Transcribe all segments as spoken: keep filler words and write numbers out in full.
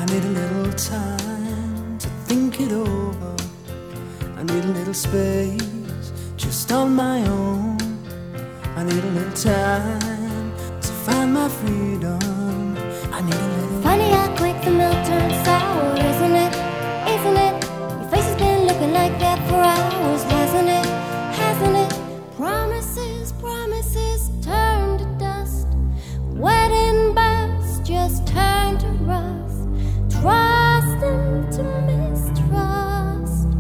need a little time to think it over. I need a little space just on my own. I need a little time to find my freedom. I need a little. Funny how quick the milk turns sour, isn't it? Isn't it? Your face has been looking like that for hours, hasn't it? Hasn't it? Promises, promises turn to dust. Wedding bells just turn to rust. Trust into mistrust.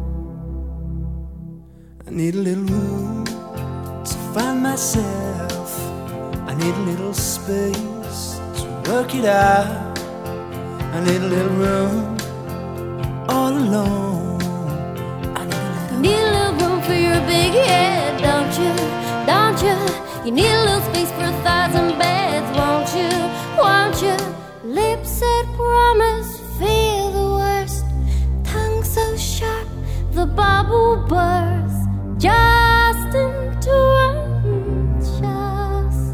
I need a little room to find myself. I need a little space to work it out. I need a little room all alone. I need a little, need a little room for your big head, don't you? Don't you? You need a little space for a thousand beds, won't you? Won't you? Lips said promise, feel the worst. Tongue so sharp, the bubble bursts. Just into unjust.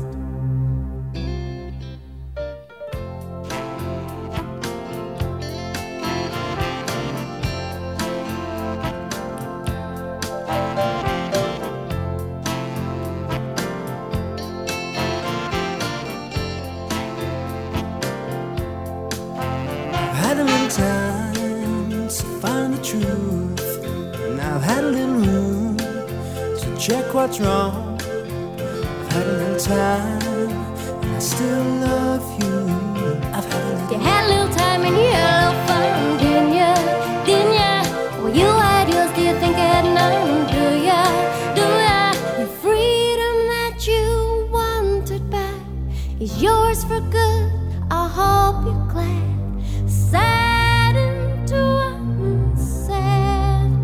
I've had a little time to find the truth, and I've had a little room to check what's wrong. I've had a little time, and I still love you. I've had a little. You had a little time and you had a little fun, didn't ya? Didn't ya? Well, you had yours, do you think I had none? Do ya? Do ya? The freedom that you wanted back is yours for good. I hope you're glad. Sad into unsaid.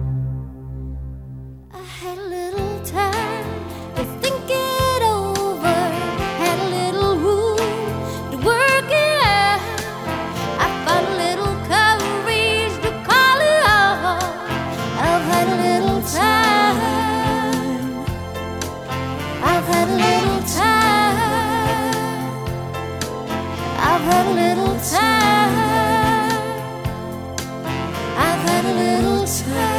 I had a little time to think it over. Had a little room to work it out. I found a little courage to call it off. I've had a little time. I've had a little time. I've had a little time. I've had a little time.